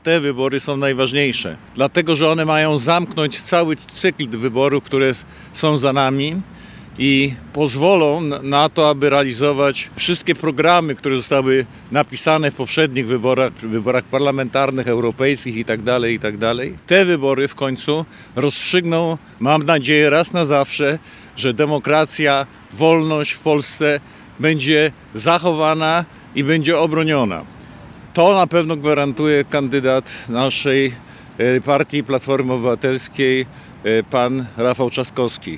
Te wybory są najważniejsze, dlatego że one mają zamknąć cały cykl wyborów, które są za nami i pozwolą na to, aby realizować wszystkie programy, które zostały napisane w poprzednich wyborach parlamentarnych, europejskich itd. Te wybory w końcu rozstrzygną, mam nadzieję, raz na zawsze, że demokracja, wolność w Polsce będzie zachowana i będzie obroniona. To na pewno gwarantuje kandydat naszej partii Platformy Obywatelskiej, pan Rafał Trzaskowski.